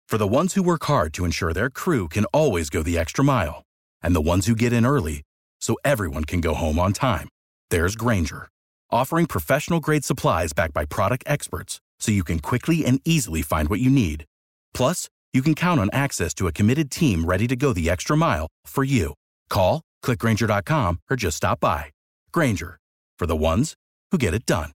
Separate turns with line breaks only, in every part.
For the ones who work hard to ensure their crew can always go the extra mile, and the ones who get in early so everyone can go home on time, there's Grainger, offering professional-grade supplies backed by product experts so you can quickly and easily find what you need. Plus, you can count on access to a committed team ready to go the extra mile for you. Call, click Grainger.com, or just stop by. Grainger, for the ones who get it done.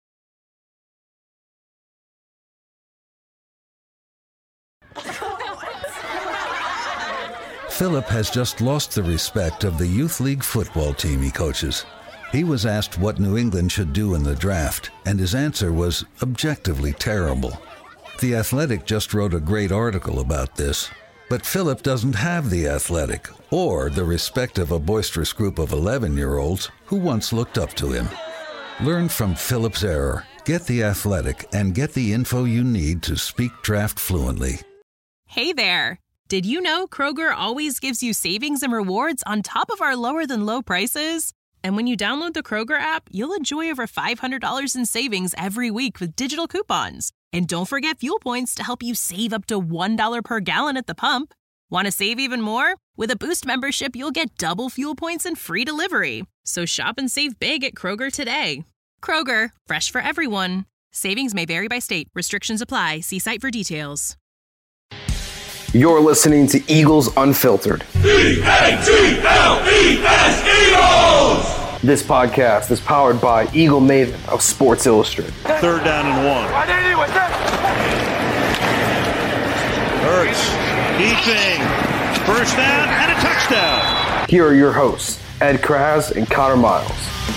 Philip has just lost the respect of the youth league football team he coaches. He was asked what New England should do in the draft, and his answer was objectively terrible. The Athletic just wrote a great article about this, but Philip doesn't have the Athletic or the respect of a boisterous group of 11-year-olds who once looked up to him. Learn from Philip's error, get the Athletic, and get the info you need to speak draft fluently.
Hey there! Did you know Kroger always gives you savings and rewards on top of our lower-than-low prices? And when you download the Kroger app, you'll enjoy over $500 in savings every week with digital coupons. And don't forget fuel points to help you save up to $1 per gallon at the pump. Want to save even more? With a Boost membership, you'll get double fuel points and free delivery. So shop and save big at Kroger today. Kroger, fresh for everyone. Savings may vary by state. Restrictions apply. See site for details.
You're listening to Eagles Unfiltered.
E-A-G-L-E-S, Eagles!
This podcast is powered by Eagle Maven of Sports Illustrated.
3rd down and 1. Hurts, keeping, 1st down and a touchdown.
Here are your hosts, Ed Kraz and Connor Miles.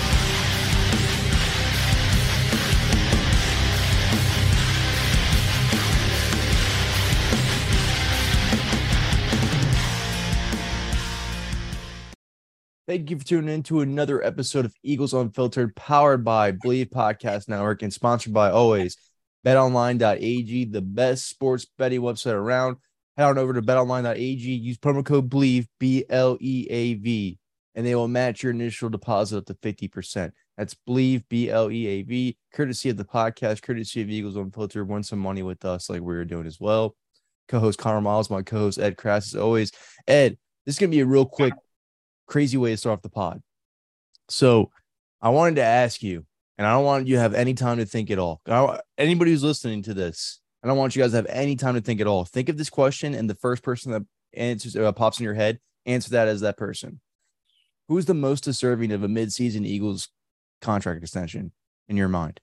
Thank you for tuning in to another episode of Eagles Unfiltered, powered by Believe Podcast Network and sponsored by always betonline.ag, the best sports betting website around. Head on over to betonline.ag, use promo code BLEAV, B-L-E-A-V, and they will match your initial deposit up to 50%. That's BLEAV, B-L-E-A-V, courtesy of the podcast, courtesy of Eagles Unfiltered. Win some money with us like we're doing as well. Co-host Connor Miles, my co-host Ed Kras, as always. Ed, this is going to be a real quick, crazy way to start off the pod. So I wanted to ask you, and I don't want you to have any time to think at all. Anybody who's listening to this, I don't want you guys to have any time to think at all. Think of this question, and the first person that answers pops in your head, answer that as that person. Who's the most deserving of a midseason Eagles contract extension in your mind?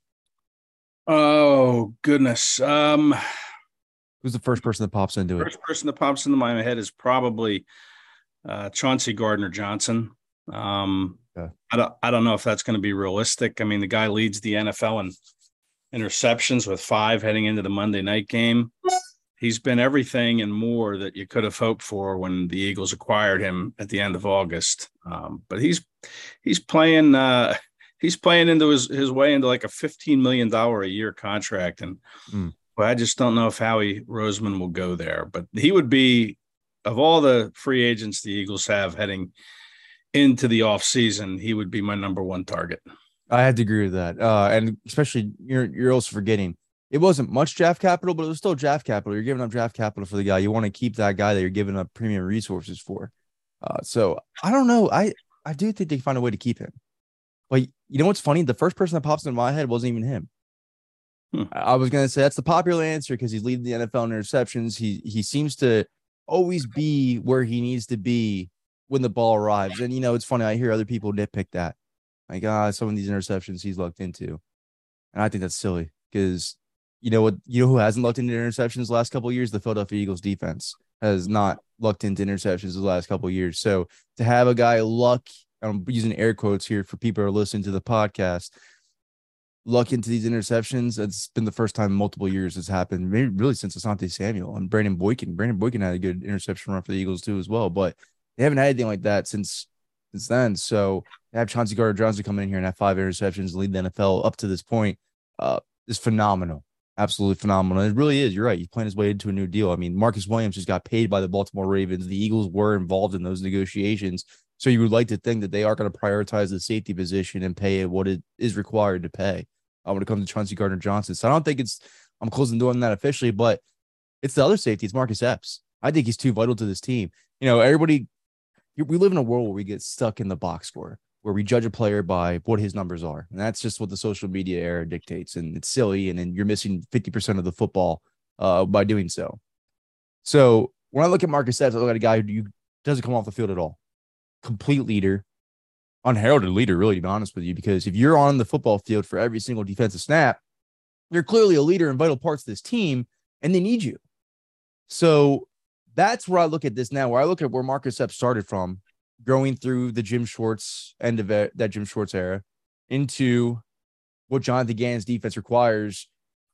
Oh, goodness.
Who's the first person that pops into it?
First person that pops into my head is probably Chauncey Gardner-Johnson.
Yeah.
I don't know if that's going to be realistic. I mean, the guy leads the NFL in interceptions with 5 heading into the Monday night game. He's been everything and more that you could have hoped for when the Eagles acquired him at the end of August. But he's playing into his way into like a $15 million a year contract. And well, I just don't know if Howie Roseman will go there, but he would be, of all the free agents the Eagles have heading into the offseason, he would be my number one target.
I have to agree with that. And especially you're also forgetting it wasn't much draft capital, but it was still draft capital. You're giving up draft capital for the guy. You want to keep that guy that you're giving up premium resources for. So I don't know. I do think they find a way to keep him. But you know what's funny? The first person that pops in my head wasn't even him. I was going to say that's the popular answer because he's leading the NFL in interceptions. He seems to always be where he needs to be when the ball arrives. And, you know, it's funny. I hear other people nitpick that. Like, some of these interceptions he's lucked into. And I think that's silly because, you know what? You know who hasn't lucked into interceptions the last couple of years? The Philadelphia Eagles defense has not lucked into interceptions the last couple of years. So to have a guy luck, I'm using air quotes here for people who are listening to the podcast, luck into these interceptions, it's been the first time in multiple years it's happened, maybe really since Asante Samuel and Brandon Boykin. Brandon Boykin had a good interception run for the Eagles too as well, but they haven't had anything like that since then. So to have Chauncey Gardner-Johnson come in here and have 5 interceptions and lead the NFL up to this point is phenomenal. Absolutely phenomenal. And it really is. You're right. He's playing his way into a new deal. I mean, Marcus Williams just got paid by the Baltimore Ravens. The Eagles were involved in those negotiations. So you would like to think that they are going to prioritize the safety position and pay it what it is required to pay when it comes to Chauncey Gardner-Johnson. So I don't think I'm closing the door on that officially, but It's the other safety. It's Marcus Epps. I think he's too vital to this team. We live in a world where we get stuck in the box score, where we judge a player by what his numbers are. And that's just what the social media era dictates. And it's silly. And then you're missing 50% of the football by doing so. So when I look at Marcus Epps, I look at a guy who doesn't come off the field at all. Complete leader, unheralded leader, really, to be honest with you, because if you're on the football field for every single defensive snap, you're clearly a leader in vital parts of this team, and they need you. So that's where I look at this now, where I look at where Marcus Epps started from, growing through the Jim Schwartz end of that Jim Schwartz era into what Jonathan Gannon's defense requires,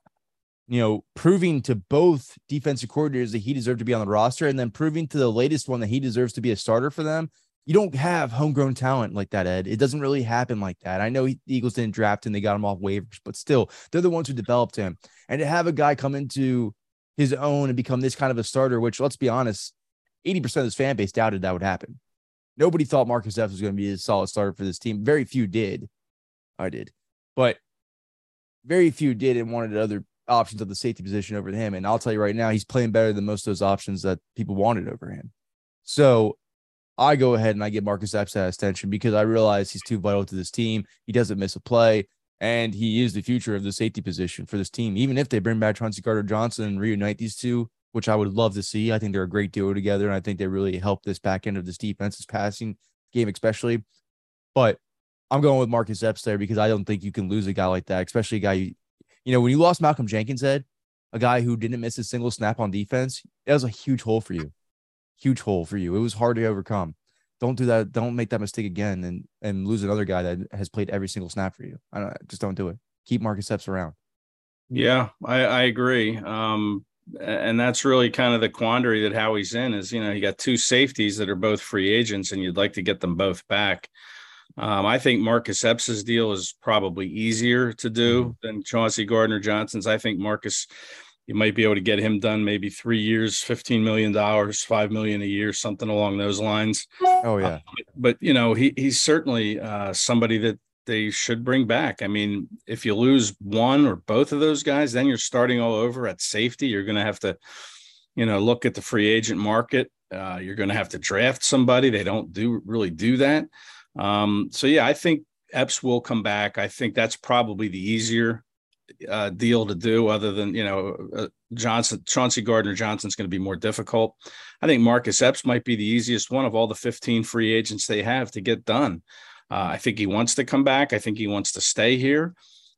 proving to both defensive coordinators that he deserved to be on the roster, and then proving to the latest one that he deserves to be a starter for them. You don't have homegrown talent like that, Ed. It doesn't really happen like that. I know the Eagles didn't draft him. They got him off waivers, but still, they're the ones who developed him. And to have a guy come into his own and become this kind of a starter, which, let's be honest, 80% of his fan base doubted that would happen. Nobody thought Marcus Epps was going to be a solid starter for this team. Very few did. I did. But very few did and wanted other options of the safety position over him. And I'll tell you right now, he's playing better than most of those options that people wanted over him. So I go ahead and I give Marcus Epps that attention because I realize he's too vital to this team. He doesn't miss a play, and he is the future of the safety position for this team. Even if they bring back Chauncey Gardner-Johnson and reunite these two, which I would love to see. I think they're a great duo together, and I think they really help this back end of this defense's passing game especially. But I'm going with Marcus Epps there because I don't think you can lose a guy like that, especially a guy when you lost Malcolm Jenkins, Ed, a guy who didn't miss a single snap on defense, that was a huge hole for you. Huge hole for you. It was hard to overcome. Don't do that. Don't make that mistake again and lose another guy that has played every single snap for you. Just don't do it. Keep Marcus Epps around.
Yeah, I agree. And that's really kind of the quandary that Howie's in is, you got two safeties that are both free agents and you'd like to get them both back. I think Marcus Epps' deal is probably easier to do than Chauncey Gardner-Johnson's. I think Marcus, you might be able to get him done maybe 3 years, $15 million, $5 million a year, something along those lines.
Oh, yeah.
But he's certainly somebody that they should bring back. I mean, if you lose one or both of those guys, then you're starting all over at safety. You're going to have to, look at the free agent market. You're going to have to draft somebody. They don't really do that. So, yeah, I think Epps will come back. I think that's probably the easier deal to do other than, Chauncey Gardner-Johnson's going to be more difficult. I think Marcus Epps might be the easiest one of all the 15 free agents they have to get done. I think he wants to come back. I think he wants to stay here.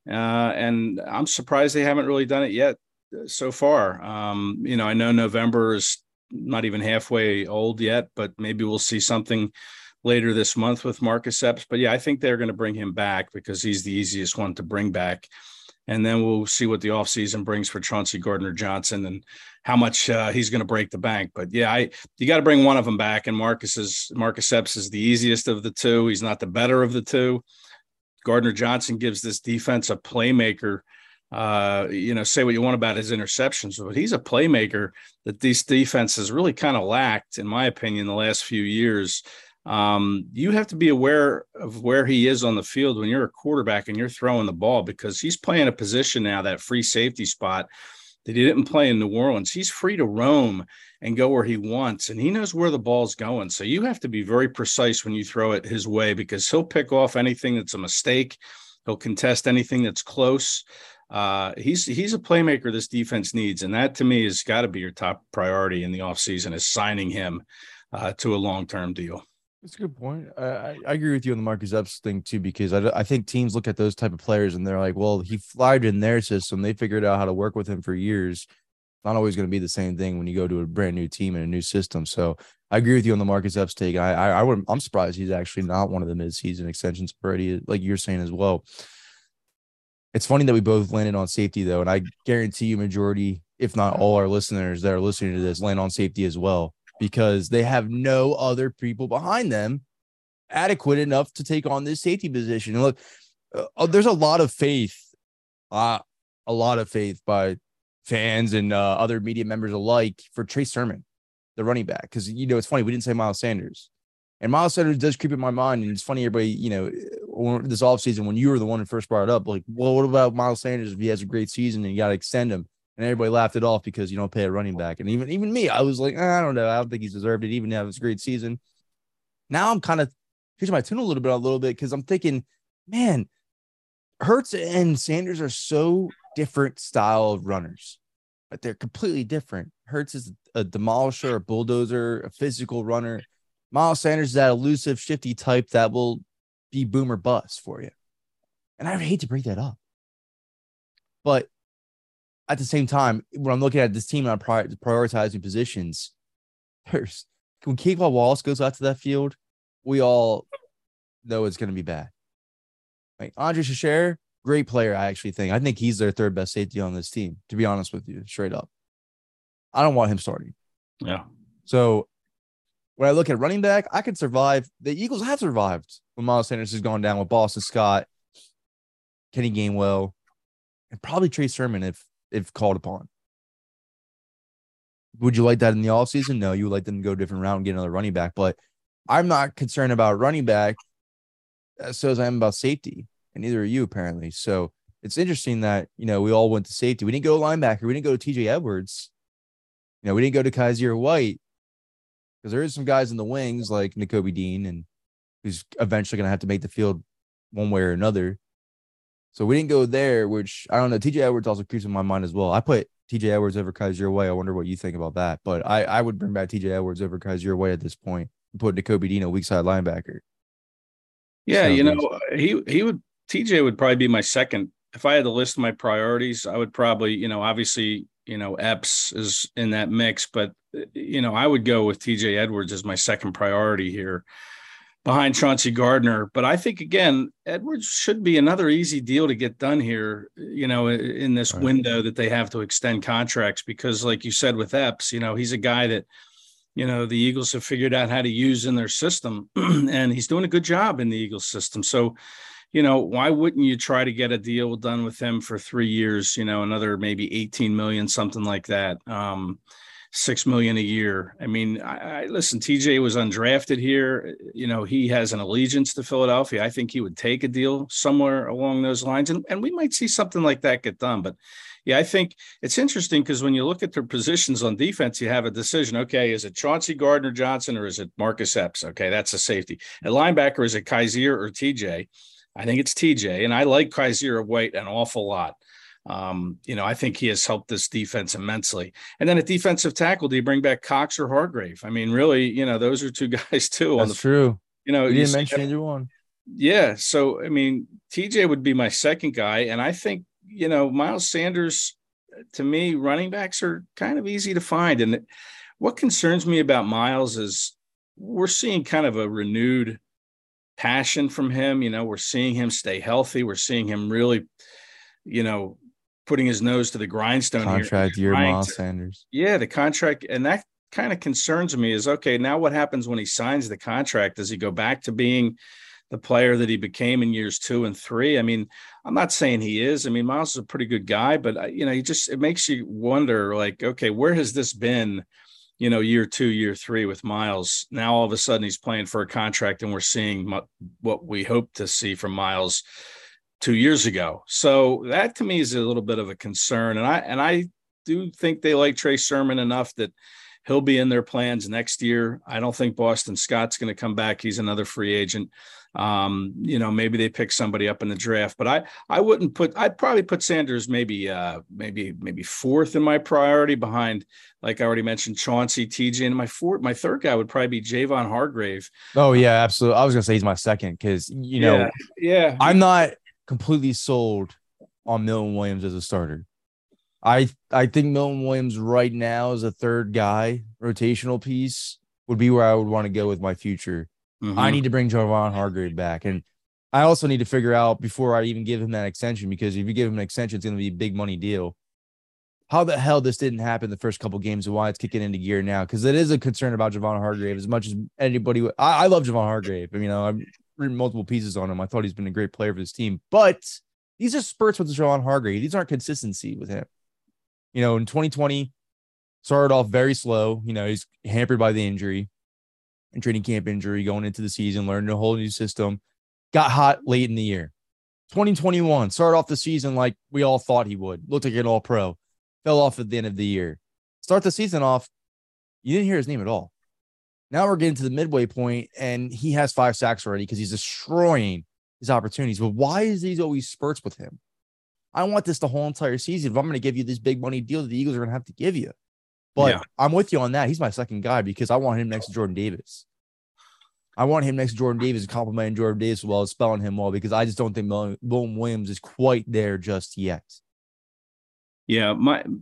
And I'm surprised they haven't really done it yet so far. I know November is not even halfway old yet, but maybe we'll see something later this month with Marcus Epps. But yeah, I think they're going to bring him back because he's the easiest one to bring back. And then we'll see what the offseason brings for Chauncey Gardner-Johnson and how much he's going to break the bank. But yeah, you got to bring one of them back. And Marcus Epps is the easiest of the two. He's not the better of the two. Gardner-Johnson gives this defense a playmaker. Say what you want about his interceptions, but he's a playmaker that these defenses really kind of lacked, in my opinion, the last few years. You have to be aware of where he is on the field when you're a quarterback and you're throwing the ball, because he's playing a position now, that free safety spot that he didn't play in New Orleans. He's free to roam and go where he wants, and he knows where the ball's going. So you have to be very precise when you throw it his way, because he'll pick off anything that's a mistake. He'll contest anything that's close. He's a playmaker this defense needs, and that to me has got to be your top priority in the offseason, is signing him to a long-term deal.
That's a good point. I agree with you on the Marcus Epps thing too, because I think teams look at those type of players and they're like, well, he thrived in their system. They figured out how to work with him for years. Not always going to be the same thing when you go to a brand new team and a new system. So I agree with you on the Marcus Epps take. I'm surprised he's actually not one of the mid-season extensions already, like you're saying as well. It's funny that we both landed on safety though, and I guarantee you majority, if not all our listeners that are listening to this, land on safety as well, because they have no other people behind them adequate enough to take on this safety position. And look, there's a lot of faith by fans and other media members alike for Trey Sermon, the running back. Because, it's funny, we didn't say Miles Sanders. And Miles Sanders does creep in my mind. And it's funny, everybody, this offseason, when you were the one who first brought it up, like, well, what about Miles Sanders if he has a great season and you got to extend him? And everybody laughed it off because you don't pay a running back. And even me, I was like, I don't know. I don't think he's deserved it, even to have this great season. Now I'm kind of changing my tune a little bit because I'm thinking, man, Hurts and Sanders are so different style of runners, but they're completely different. Hurts is a demolisher, a bulldozer, a physical runner. Miles Sanders is that elusive, shifty type that will be boom or bust for you. And I hate to break that up. But at the same time, when I'm looking at this team and I'm prioritizing positions, when Keithwell Wallace goes out to that field, we all know it's going to be bad. Like Andre Shasher, great player, I actually think. I think he's their third best safety on this team, to be honest with you, straight up. I don't want him starting.
Yeah.
So when I look at running back, I could survive. The Eagles have survived when Miles Sanders has gone down with Boston Scott, Kenny Gainwell, and probably Trey Sermon if called upon. Would you like that in the offseason? No, you would like them to go a different route and get another running back. But I'm not concerned about running back so as I am about safety, and neither are you, apparently. So it's interesting that, we all went to safety. We didn't go linebacker. We didn't go to TJ Edwards. We didn't go to Kaiser White because there is some guys in the wings like Nakobe Dean, and who's eventually going to have to make the field one way or another. So we didn't go there, which I don't know. TJ Edwards also creeps in my mind as well. I put TJ Edwards over Kaiser White. I wonder what you think about that. But I would bring back TJ Edwards over Kaiser White at this point and put Nakobe Dean a weak side linebacker.
Yeah, TJ would probably be my second. If I had to list my priorities, I would probably, obviously, Epps is in that mix, but, I would go with TJ Edwards as my second priority here behind Chauncey Gardner. But I think, again, Edwards should be another easy deal to get done here, in this window that they have to extend contracts, because like you said with Epps, he's a guy that, the Eagles have figured out how to use in their system, and he's doing a good job in the Eagles system. So, why wouldn't you try to get a deal done with him for 3 years, another maybe 18 million, something like that, $6 million a year. I mean, I listen, TJ was undrafted here. He has an allegiance to Philadelphia. I think he would take a deal somewhere along those lines, and we might see something like that get done. But yeah, I think it's interesting because when you look at their positions on defense, you have a decision. Okay, is it Chauncey Gardner-Johnson or is it Marcus Epps? Okay, that's a safety. At linebacker, is it Kaiser or TJ? I think it's TJ, and I like Kaiser White an awful lot. I think he has helped this defense immensely. And then at defensive tackle, do you bring back Cox or Hargrave? I mean, really, those are two guys too.
That's true.
You
didn't mention either one.
Yeah. So, I mean, TJ would be my second guy. And I think, Miles Sanders, to me, running backs are kind of easy to find. And what concerns me about Miles is we're seeing kind of a renewed passion from him. We're seeing him stay healthy. We're seeing him really, putting his nose to the grindstone.
Contract year, Miles Sanders.
Yeah, the contract. And that kind of concerns me is, okay, now what happens when he signs the contract? Does he go back to being the player that he became in years 2 and 3? I mean, I'm not saying he is. I mean, Miles is a pretty good guy, but, it makes you wonder, like, okay, where has this been, year 2, year 3 with Miles? Now, all of a sudden he's playing for a contract and we're seeing what we hope to see from Miles 2 years ago. So that to me is a little bit of a concern. And I do think they like Trey Sermon enough that he'll be in their plans next year. I don't think Boston Scott's going to come back. He's another free agent. Maybe they pick somebody up in the draft, but I'd probably put Sanders maybe fourth in my priority behind, like I already mentioned, Chauncey, TJ, and my third guy would probably be Javon Hargrave.
Oh yeah, absolutely. I was going to say he's my second because,
yeah,
I'm not completely sold on Milton Williams as a starter. I think Milton Williams right now as a third guy, rotational piece, would be where I would want to go with my future. Mm-hmm. I need to bring Javon Hargrave back. And I also need to figure out before I even give him that extension, because if you give him an extension, it's going to be a big money deal. How the hell this didn't happen the first couple games and why it's kicking into gear now? Because it is a concern about Javon Hargrave as much as anybody. I love Javon Hargrave. I mean, I've written multiple pieces on him. I thought he's been a great player for this team. But these are spurts with Javon Hargrave. These aren't consistency with him. In 2020, started off very slow. He's hampered by the injury and training camp injury going into the season, learning a whole new system. Got hot late in the year. 2021, started off the season like we all thought he would. Looked like an all-pro. fell off at the end of the year. Start the season off, you didn't hear his name at all. Now we're getting to the midway point, and he has 5 sacks already because he's destroying his opportunities. But why is these always spurts with him? I want this the whole entire season. If I'm going to give you this big money deal that the Eagles are going to have to give you. But I'm with you on that. He's my second guy because I want him next to Jordan Davis. I want him next to Jordan Davis and complimenting Jordan Davis as well as spelling him well because I just don't think William Williams is quite there just yet.
Yeah,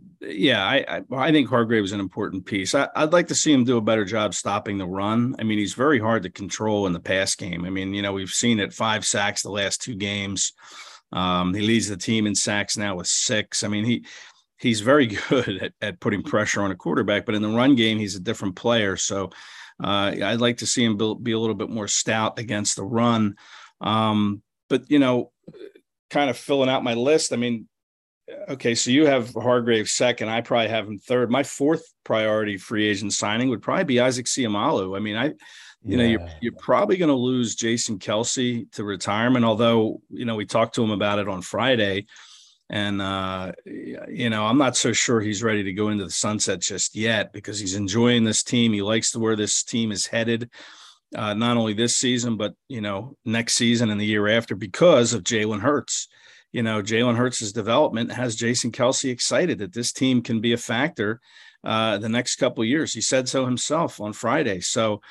I think Hargrave is an important piece. I'd like to see him do a better job stopping the run. I mean, he's very hard to control in the pass game. I mean, we've seen it 5 sacks the last 2 games. He leads the team in sacks now with 6. I mean, he's very good at putting pressure on a quarterback, but in the run game, he's a different player. So I'd like to see him be a little bit more stout against the run. But, kind of filling out my list. I mean, okay, so you have Hargrave second. I probably have him third. My 4th priority free agent signing would probably be Isaac Seumalo. I mean, you're probably going to lose Jason Kelce to retirement, although, we talked to him about it on Friday. And, I'm not so sure he's ready to go into the sunset just yet because he's enjoying this team. He likes where this team is headed, not only this season, but, next season and the year after because of Jalen Hurts. Jalen Hurts' development has Jason Kelce excited that this team can be a factor the next couple of years. He said so himself on Friday. So,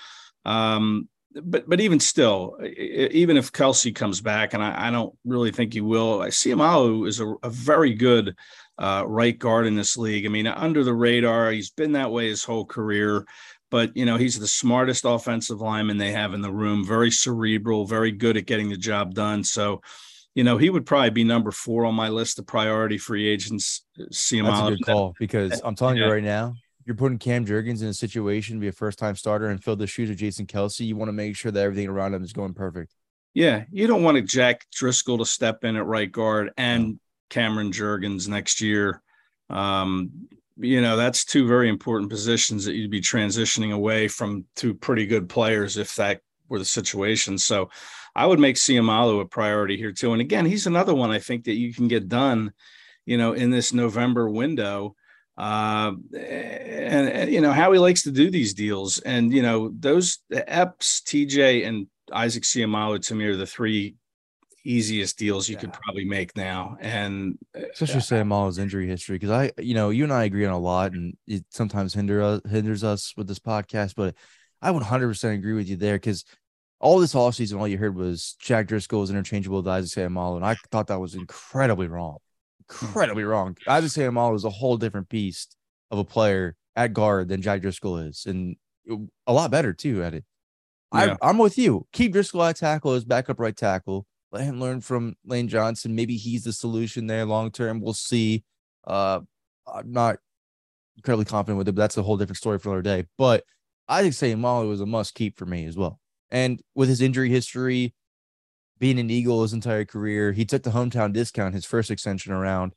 but even still, even if Kelce comes back, and I don't really think he will, I see Seumalo is a very good right guard in this league. I mean, under the radar, he's been that way his whole career. But, he's the smartest offensive lineman they have in the room, very cerebral, very good at getting the job done. So, he would probably be number 4 on my list of priority free agents. Seumalo.
That's a good call because I'm telling you right now, you're putting Cam Jurgens in a situation to be a first-time starter and fill the shoes of Jason Kelce. You want to make sure that everything around him is going perfect.
Yeah, you don't want Jack Driscoll to step in at right guard and Cameron Jurgens next year. That's 2 very important positions that you'd be transitioning away from 2 pretty good players if that were the situation. So I would make Seumalo a priority here too. And again, he's another one I think that you can get done, in this November window. And how he likes to do these deals. And, those Epps, TJ, and Isaac Seumalo to me are the 3 easiest deals you could probably make now. And
especially Seumalo's injury history. Cause you and I agree on a lot and it sometimes hinders us with this podcast, but I would 100% agree with you there. Cause all this offseason, all you heard was Jack Driscoll was interchangeable with Isaac Seumalo. And I thought that was incredibly wrong. Isaac Seumalo is a whole different beast of a player at guard than Jack Driscoll is, and a lot better too at it. Yeah. I'm with you. Keep Driscoll at tackle as backup right tackle. Let him learn from Lane Johnson. Maybe he's the solution there long term. We'll see. I'm not incredibly confident with it, but that's a whole different story for another day. But Isaac Seumalo was a must keep for me as well. And with his injury history, being an Eagle his entire career, he took the hometown discount his first extension around.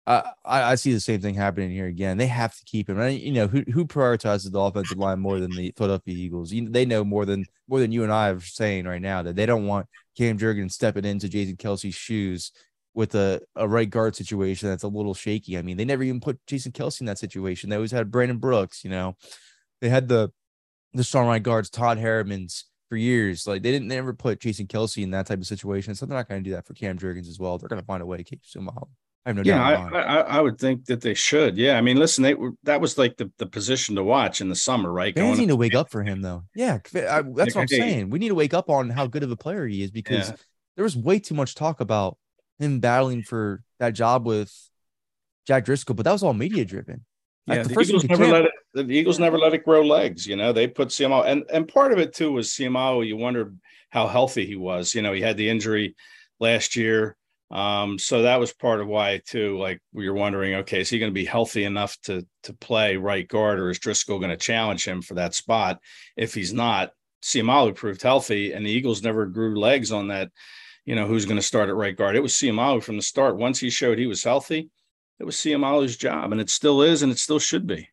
I see the same thing happening here again. They have to keep him. And, who prioritizes the offensive line more than the Philadelphia Eagles? They know more than you and I are saying right now that they don't want Cam Jurgens stepping into Jason Kelce's shoes with a right guard situation that's a little shaky. I mean, they never even put Jason Kelce in that situation. They always had Brandon Brooks. They had the strong right guards, Todd Harriman's for years. Like they never put Jason Kelce in that type of situation. So they're not going to do that for Cam Jurgens as well. They're going to find a way to keep Seumalo. I have no doubt.
I would think that they should. Yeah. I mean, listen, that was like the position to watch in the summer, right?
Fans need to wake up for him though. Yeah. That's what I'm saying. We need to wake up on how good of a player he is because there was way too much talk about him battling for that job with Jack Driscoll, but that was all media driven.
Yeah, the Eagles never let it grow legs. They put Seumalo, and part of it too was Seumalo. You wondered how healthy he was. He had the injury last year, so that was part of why too. Like we were wondering, okay, is he going to be healthy enough to play right guard, or is Driscoll going to challenge him for that spot? If he's not, Seumalo proved healthy, and the Eagles never grew legs on that. Who's going to start at right guard? It was Seumalo from the start. Once he showed he was healthy, it was Seumalo's job, and it still is, and it still should be.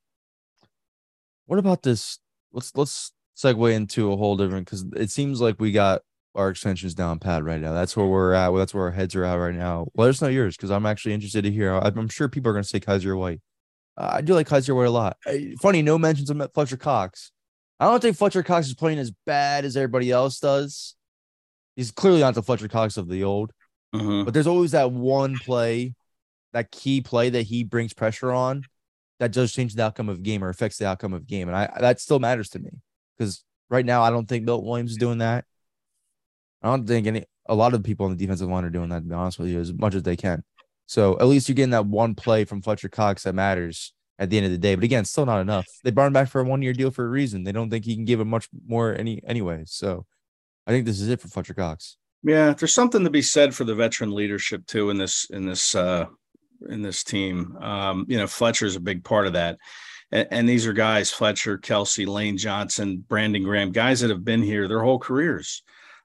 What about this? Let's segue into a whole different, because it seems like we got our extensions down pat right now. That's where we're at. Well, that's where our heads are at right now. Let us know yours, because I'm actually interested to hear. I'm sure people are going to say Kaiser White. I do like Kaiser White a lot. Funny, no mentions of Fletcher Cox. I don't think Fletcher Cox is playing as bad as everybody else does. He's clearly not the Fletcher Cox of the old.
Mm-hmm.
But there's always that one play, that key play that he brings pressure on that does change the outcome of a game or affects the outcome of a game. And that still matters to me because right now I don't think Milton Williams is doing that. I don't think a lot of people on the defensive line are doing that, to be honest with you, as much as they can. So at least you're getting that one play from Fletcher Cox that matters at the end of the day. But again, still not enough. They brought him back for a 1-year deal for a reason. They don't think he can give him much more anyway. So I think this is it for Fletcher Cox.
Yeah, there's something to be said for the veteran leadership too in this team. Fletcher's a big part of that. And these are guys, Fletcher, Kelsey, Lane Johnson, Brandon Graham, guys that have been here their whole careers.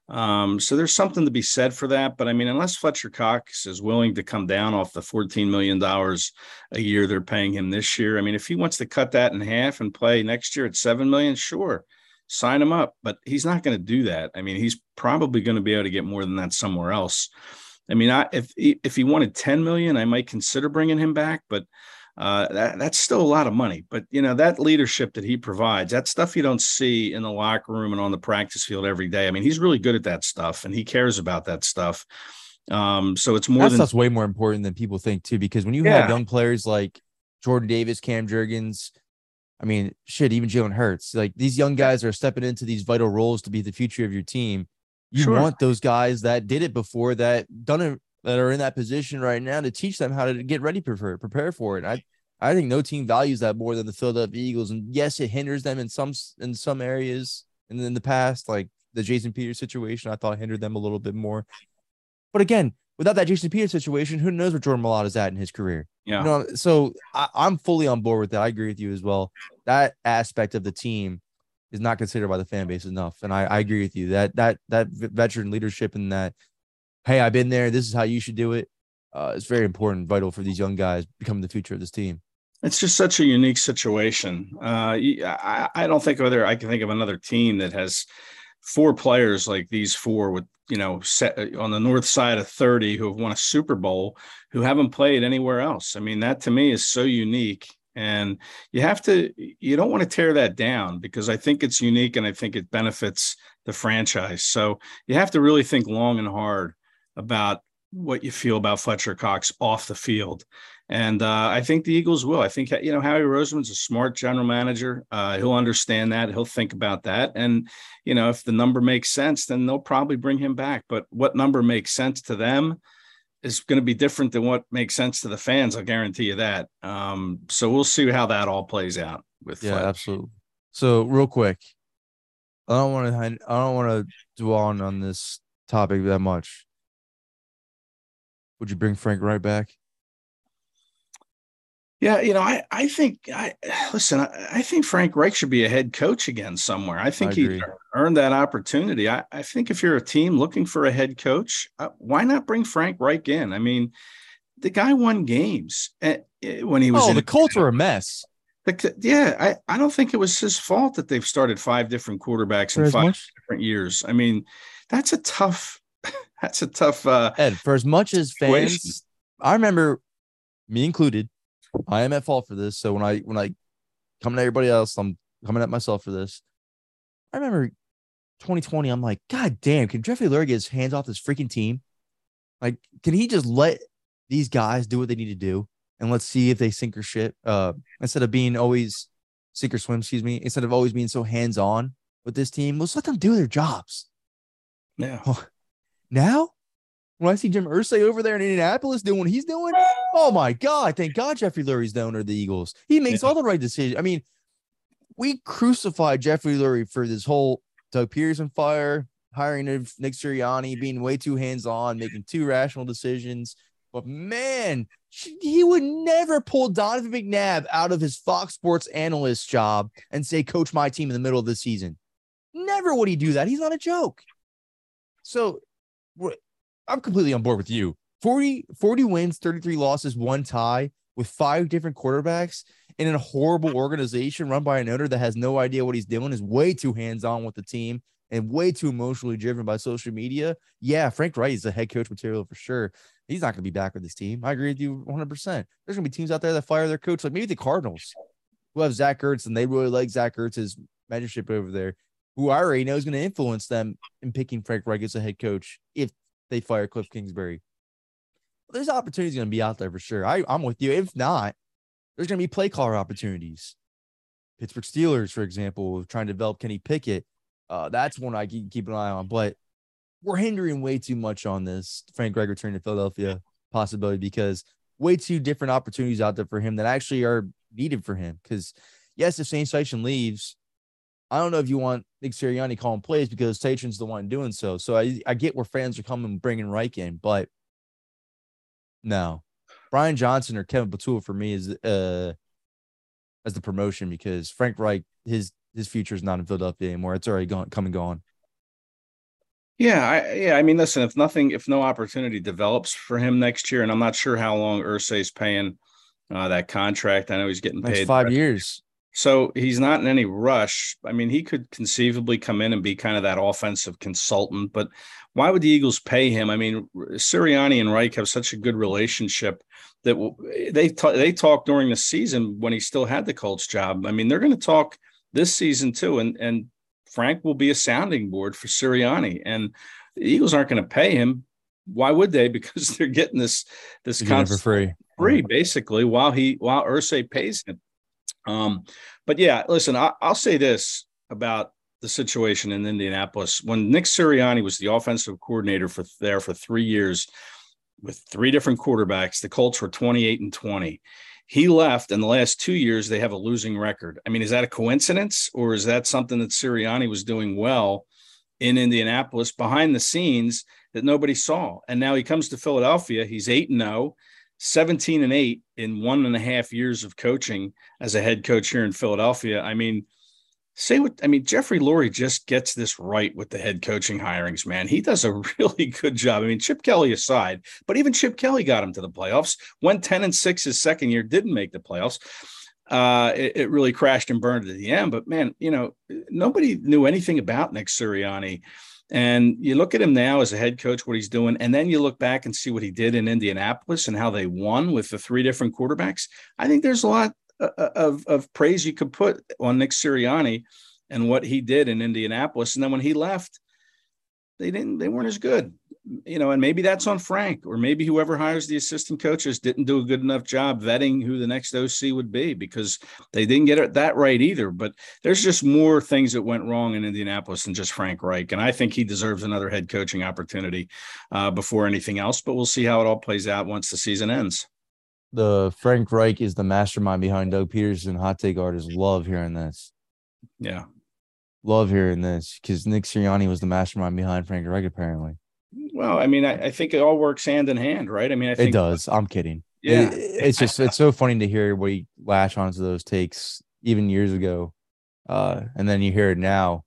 So there's something to be said for that. But I mean, unless Fletcher Cox is willing to come down off the $14 million a year they're paying him this year, I mean, if he wants to cut that in half and play next year at $7 million, sure, sign him up. But he's not going to do that. I mean, he's probably going to be able to get more than that somewhere else. I mean, if he wanted $10 million, I might consider bringing him back, but that's still a lot of money. But, that leadership that he provides, that stuff you don't see in the locker room and on the practice field every day. I mean, he's really good at that stuff and he cares about that stuff. So it's more
that's way more important than people think too, because when you have young players like Jordan Davis, Cam Jurgens, I mean, even Jalen Hurts, like these young guys are stepping into these vital roles to be the future of your team. You want those guys that did it before, that are in that position right now to teach them how to get ready, prepare for it. I think no team values that more than the Philadelphia Eagles. And yes, it hinders them in some areas. And in the past, like the Jason Peters situation, I thought hindered them a little bit more. But again, without that Jason Peters situation, who knows where Jordan Mailata is at in his career?
Yeah.
So I'm fully on board with that. I agree with you as well. That aspect of the team is not considered by the fan base enough. And I agree with you that veteran leadership and that, hey, I've been there, this is how you should do it. It's very important, vital for these young guys becoming the future of this team.
It's just such a unique situation. I don't think I can think of another team that has 4 players like these 4 with, set on the north side of 30 who have won a Super Bowl who haven't played anywhere else. I mean, that to me is so unique. And you don't want to tear that down because I think it's unique and I think it benefits the franchise. So you have to really think long and hard about what you feel about Fletcher Cox off the field. And I think the Eagles will. I think, Howie Roseman's a smart general manager. He'll understand that. He'll think about that. And, if the number makes sense, then they'll probably bring him back. But what number makes sense to them is going to be different than what makes sense to the fans. I'll guarantee you that. So we'll see how that all plays out with Fletcher.
Absolutely. So real quick, I don't want to dwell on this topic that much. Would you bring Frank Reich back?
Yeah, I think Frank Reich should be a head coach again somewhere. I think he earned that opportunity. I think if you're a team looking for a head coach, why not bring Frank Reich in? I mean, the guy won games when he was
the Colts were a mess.
I don't think it was his fault that they've started 5 different quarterbacks in 5 different years. I mean, that's a tough
Ed, for as much as fans, I remember, me included, I am at fault for this. So when I come at everybody else, I'm coming at myself for this. I remember 2020, I'm like, God damn, can Jeffrey Lurie get his hands off this freaking team? Like, can he just let these guys do what they need to do? And let's see if they sink or shit. Instead of being always sink or swim, instead of always being so hands-on with this team, let's let them do their jobs.
Yeah.
Now, when I see Jim Irsay over there in Indianapolis doing what he's doing, oh my God, thank God Jeffrey Lurie's the owner of the Eagles. He makes all the right decisions. I mean, we crucified Jeffrey Lurie for this whole Doug Peterson fire, hiring Nick Sirianni, being way too hands-on, making too rational decisions. But man, he would never pull Donovan McNabb out of his Fox Sports analyst job and say, coach my team in the middle of the season. Never would he do that. He's not a joke. So I'm completely on board with you. 40 wins, 33 losses, 1 tie with 5 different quarterbacks in a horrible organization run by an owner that has no idea what he's doing, is way too hands-on with the team and way too emotionally driven by social media. Yeah, Frank Reich is a head coach material for sure. He's not going to be back with this team. I agree with you 100%. There's going to be teams out there that fire their coach, like maybe the Cardinals, who have Zach Ertz, and they really like Zach Ertz's mentorship over there, who I already know is going to influence them in picking Frank Reich as a head coach if they fire Cliff Kingsbury. There's opportunities going to be out there for sure. I'm with you. If not, there's going to be play caller opportunities. Pittsburgh Steelers, for example, trying to develop Kenny Pickett. That's one I keep an eye on. But we're hindering way too much on this Frank Reich return to Philadelphia possibility because way too different opportunities out there for him that actually are needed for him. Because, yes, if Shane Steichen leaves, I don't know if you want Nick Sirianni calling plays because Steichen's the one doing so. So I get where fans are coming and bringing Reich in, but no. Brian Johnson or Kevin Batul for me is as the promotion because Frank Reich, his future is not in Philadelphia anymore. It's already come and gone.
Yeah. I mean, listen, if no opportunity develops for him next year, and I'm not sure how long Irsay's paying that contract. I know he's getting paid
5 years.
So he's not in any rush. I mean, he could conceivably come in and be kind of that offensive consultant, but why would the Eagles pay him? I mean, Sirianni and Reich have such a good relationship that they talked during the season when he still had the Colts job. I mean, they're going to talk this season too, and Frank will be a sounding board for Sirianni, and the Eagles aren't going to pay him. Why would they? Because they're getting this
contract for
free basically while Irsay pays him. But yeah, listen, I'll say this about the situation in Indianapolis. When Nick Sirianni was the offensive coordinator for 3 years with 3 different quarterbacks, the Colts were 28-20. He left, and the last 2 years they have a losing record. I mean, is that a coincidence, or is that something that Sirianni was doing well in Indianapolis behind the scenes that nobody saw? And now he comes to Philadelphia. He's 8-0. 17-8 in 1.5 years of coaching as a head coach here in Philadelphia. I mean, Jeffrey Lurie just gets this right with the head coaching hirings, man. He does a really good job. I mean, Chip Kelly aside, but even Chip Kelly got him to the playoffs. Went 10-6 his second year, didn't make the playoffs. It really crashed and burned at the end. But man, nobody knew anything about Nick Sirianni. And you look at him now as a head coach, what he's doing, and then you look back and see what he did in Indianapolis and how they won with the 3 different quarterbacks. I think there's a lot of praise you could put on Nick Sirianni and what he did in Indianapolis. And then when he left, they weren't as good, and maybe that's on Frank, or maybe whoever hires the assistant coaches didn't do a good enough job vetting who the next OC would be, because they didn't get it that right either. But there's just more things that went wrong in Indianapolis than just Frank Reich. And I think he deserves another head coaching opportunity before anything else, but we'll see how it all plays out once the season ends.
The Frank Reich is the mastermind behind Doug Peterson. Hot take artists love hearing this.
Yeah.
Love hearing this because Nick Sirianni was the mastermind behind Frank Reich, apparently.
Well, I mean, I think it all works hand in hand, right? I mean, I think
it does. I'm kidding.
Yeah.
It's so funny to hear everybody lash onto those takes even years ago. And then you hear it now.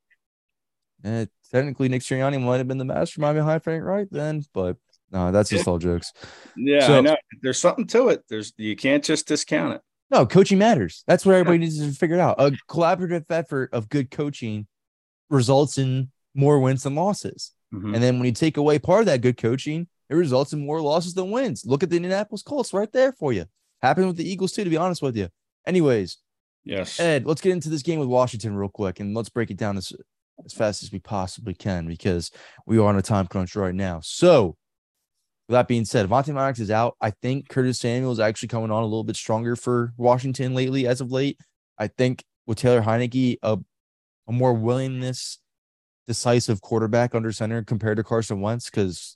And technically, Nick Sirianni might have been the mastermind behind Frank Reich then, but no, that's just all jokes.
Yeah, so, I know. There's something to it. You can't just discount it.
No, coaching matters. That's what everybody needs to figure out. A collaborative effort of good coaching results in more wins than losses. Mm-hmm. And then when you take away part of that good coaching, it results in more losses than wins. Look at the Indianapolis Colts right there for you. Happened with the Eagles too, to be honest with you. Anyways,
yes,
Ed, let's get into this game with Washington real quick, and let's break it down as fast as we possibly can because we are on a time crunch right now. So, with that being said, Avonte Maddox is out. I think Curtis Samuel is actually coming on a little bit stronger for Washington lately, as of late. I think with Taylor Heinicke, a more willingness, decisive quarterback under center compared to Carson Wentz, because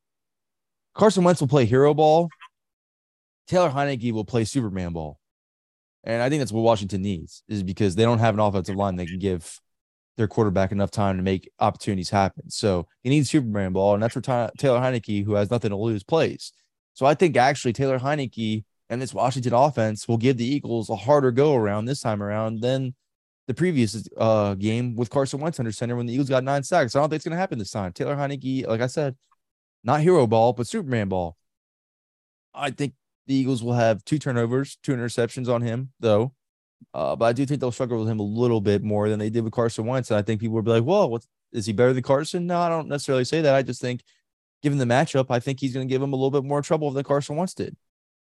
Carson Wentz will play hero ball. Taylor Heinicke will play Superman ball. And I think that's what Washington needs, is because they don't have an offensive line that can give their quarterback enough time to make opportunities happen. So he needs Superman ball, and that's where Taylor Heinicke, who has nothing to lose, plays. So I think actually Taylor Heinicke and this Washington offense will give the Eagles a harder go-around this time around than the previous game with Carson Wentz under center when the Eagles got 9 sacks. I don't think it's going to happen this time. Taylor Heinicke, like I said, not hero ball, but Superman ball. I think the Eagles will have 2 turnovers, 2 interceptions on him, though. But I do think they'll struggle with him a little bit more than they did with Carson Wentz. And I think people will be like, well, is he better than Carson? No, I don't necessarily say that. I just think given the matchup, I think he's going to give him a little bit more trouble than Carson Wentz did.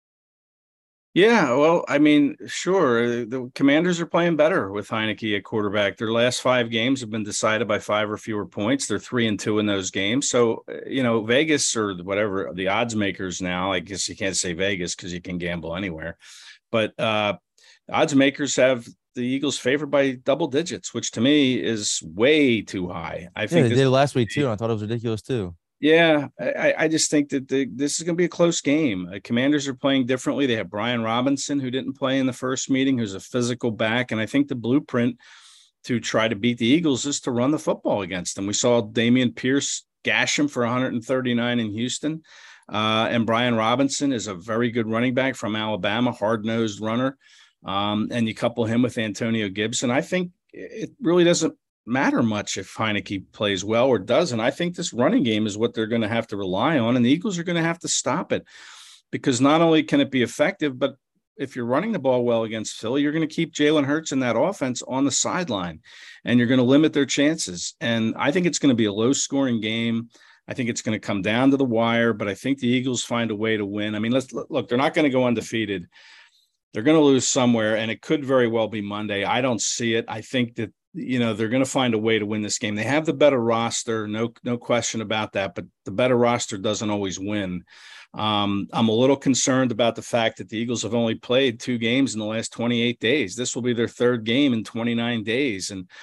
Yeah, well, I mean, sure. The Commanders are playing better with Heineke at quarterback. Their last 5 games have been decided by 5 or fewer points. They're 3-2 in those games. So, Vegas or whatever, the odds makers now, I guess you can't say Vegas because you can gamble anywhere. But odds makers have the Eagles favored by double digits, which to me is way too high. I think
they did it last week too. And I thought it was ridiculous too.
Yeah, I just think that this is going to be a close game. Commanders are playing differently. They have Brian Robinson, who didn't play in the first meeting, who's a physical back. And I think the blueprint to try to beat the Eagles is to run the football against them. We saw Dameon Pierce gash him for 139 in Houston. And Brian Robinson is a very good running back from Alabama, hard-nosed runner. And you couple him with Antonio Gibson. I think it really doesn't matter much if Heineke plays well or doesn't. I think this running game is what they're going to have to rely on, and the Eagles are going to have to stop it, because not only can it be effective, but if you're running the ball well against Philly, you're going to keep Jalen Hurts and that offense on the sideline, and you're going to limit their chances. And I think it's going to be a low-scoring game. I think it's going to come down to the wire, but I think the Eagles find a way to win. I mean, let's look, they're not going to go undefeated. They're going to lose somewhere, and it could very well be Monday. I don't see it. I think that they're going to find a way to win this game. They have the better roster, no question about that, but the better roster doesn't always win. I'm a little concerned about the fact that the Eagles have only played 2 games in the last 28 days. This will be their 3rd game in 29 days. And,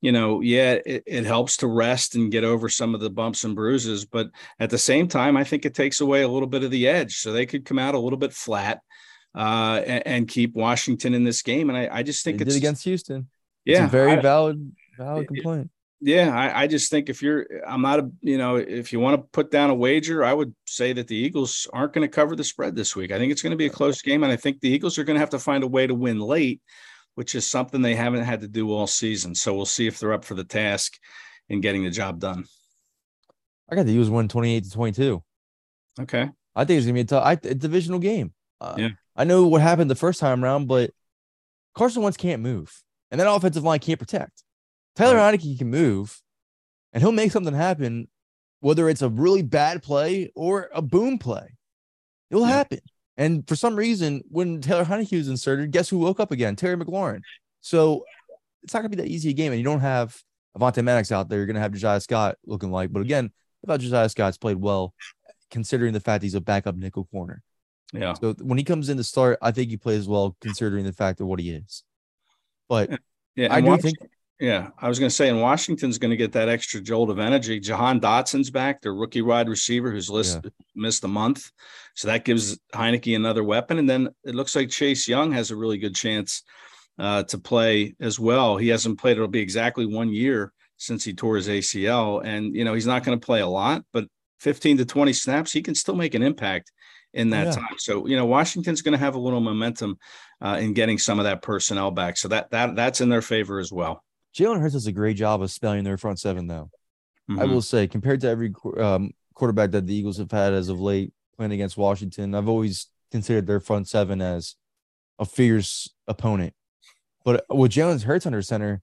it helps to rest and get over some of the bumps and bruises, but at the same time, I think it takes away a little bit of the edge. So they could come out a little bit flat and keep Washington in this game. And I just think
it's against Houston.
Yeah,
it's a very valid complaint.
Yeah, I just think if you want to put down a wager, I would say that the Eagles aren't going to cover the spread this week. I think it's going to be a close game, and I think the Eagles are going to have to find a way to win late, which is something they haven't had to do all season. So we'll see if they're up for the task in getting the job done.
I got the Eagles win 28-22.
Okay.
I think it's going to be a divisional game.
Yeah.
I know what happened the first time around, but Carson Wentz can't move. And that offensive line can't protect. Taylor Heineke can move, and he'll make something happen, whether it's a really bad play or a boom play. It will happen. And for some reason, when Taylor Heineke was inserted, guess who woke up again? Terry McLaurin. So it's not going to be that easy a game. And you don't have Avonte Maddox out there. You're going to have Josiah Scott looking like. But again, I thought Josiah Scott's played well, considering the fact he's a backup nickel corner.
Yeah.
So when he comes in to start, I think he plays well, considering the fact of what he is. But
yeah, I do think. Yeah, I was going to say, and Washington's going to get that extra jolt of energy. Jahan Dotson's back, their rookie wide receiver, who's missed a month, so that gives Heineke another weapon. And then it looks like Chase Young has a really good chance to play as well. He hasn't played; it'll be exactly 1 year since he tore his ACL, and he's not going to play a lot, but 15 to 20 snaps, he can still make an impact in that time. So, Washington's going to have a little momentum in getting some of that personnel back. So that's in their favor as well.
Jalen Hurts does a great job of spelling their front seven, though.
Mm-hmm.
I will say, compared to every quarterback that the Eagles have had as of late playing against Washington, I've always considered their front seven as a fierce opponent. But with Jalen Hurts under center,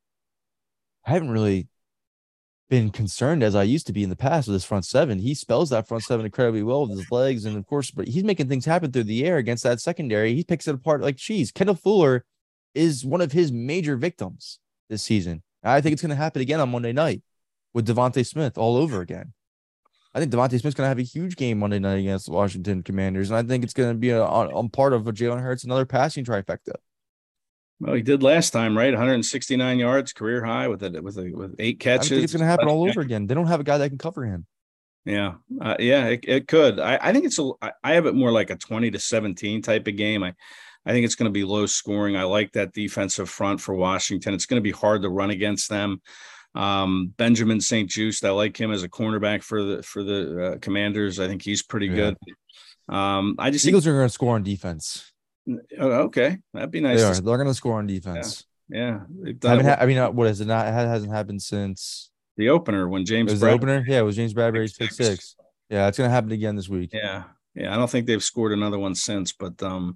I haven't really been concerned as I used to be in the past with his front seven. He spells that front seven incredibly well with his legs, and of course, but he's making things happen through the air against that secondary. He picks it apart like cheese. Kendall Fuller is one of his major victims this season. I think it's going to happen again on Monday night with Devontae Smith all over again. I think Devontae Smith's going to have a huge game Monday night against the Washington Commanders, and I think it's going to be on part of a Jalen Hurts, another passing trifecta.
Well, he did last time, right? 169 yards, career high with 8 catches.
I think it's going to happen all over again. They don't have a guy that can cover him.
Yeah, it could. I think I have it more like a 20-17 type of game. I think it's going to be low scoring. I like that defensive front for Washington. It's going to be hard to run against them. Benjamin St-Juste, I like him as a cornerback for the Commanders. I think he's pretty good. The
Eagles are going to score on defense.
Okay, that'd be nice.
They're going to score on defense.
Yeah.
What is it? It hasn't happened since
the opener when James.
It was the opener. Yeah, it was James Bradbury's pick six. Yeah, it's going to happen again this week.
Yeah. I don't think they've scored another one since, but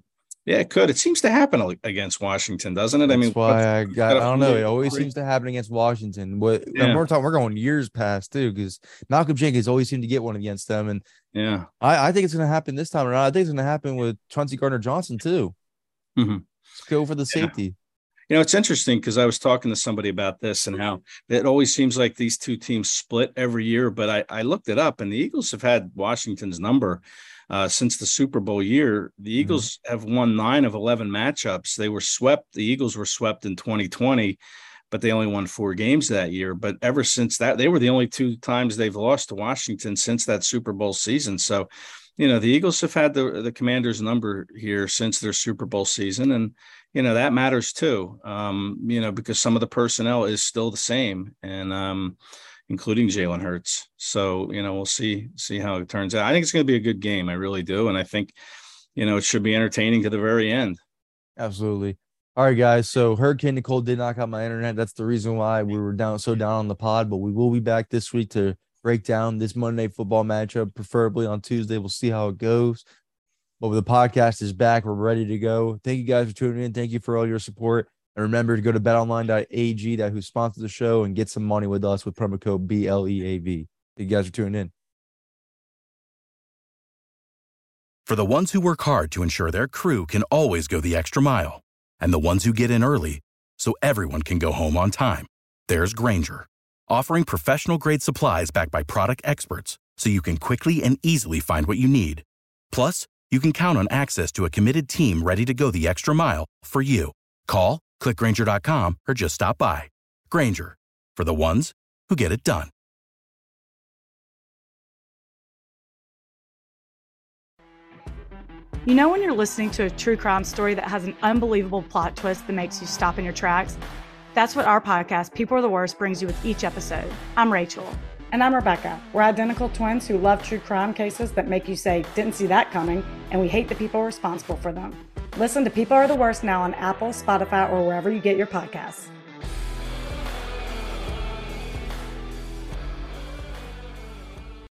Yeah, it could. It seems to happen against Washington, doesn't it?
That's why I don't know. It always seems to happen against Washington. And we're going years past too, because Malcolm Jenkins always seemed to get one against them. And
yeah,
I think it's going to happen this time around. I think it's going to happen with Chauncey Gardner-Johnson too.
Mm-hmm.
Let's go for the safety.
You know, it's interesting because I was talking to somebody about this and how it always seems like these two teams split every year. But I looked it up, and the Eagles have had Washington's number since the Super Bowl year. The Eagles have won 9 of 11 matchups. They were swept. The Eagles were swept in 2020, but they only won 4 games that year. But ever since that, they were the only 2 times they've lost to Washington since that Super Bowl season. So, you know, the Eagles have had the Commanders' number here since their Super Bowl season. And, you know, that matters too, you know, because some of the personnel is still the same, and including Jalen Hurts. So, you know, we'll see how it turns out. I think it's going to be a good game. I really do. And I think, you know, it should be entertaining to the very end.
Absolutely. All right, guys. So Hurricane Nicole did knock out my internet. That's the reason why we were down on the pod, but we will be back this week to break down this Monday Night Football matchup, preferably on Tuesday. We'll see how it goes. But the podcast is back. We're ready to go. Thank you guys for tuning in. Thank you for all your support. And remember to go to betonline.ag, who sponsors the show, and get some money with us with promo code BLEAV. Thank you guys for tuning in.
For the ones who work hard to ensure their crew can always go the extra mile, and the ones who get in early so everyone can go home on time, there's Grainger, offering professional-grade supplies backed by product experts so you can quickly and easily find what you need. Plus, you can count on access to a committed team ready to go the extra mile for you. Call, click Grainger.com, or just stop by. Grainger, for the ones who get it done.
You know when you're listening to a true crime story that has an unbelievable plot twist that makes you stop in your tracks? That's what our podcast, People Are the Worst, brings you with each episode. I'm Rachel.
And I'm Rebecca. We're identical twins who love true crime cases that make you say, didn't see that coming, and we hate the people responsible for them. Listen to People Are the Worst now on Apple, Spotify, or wherever you get your podcasts.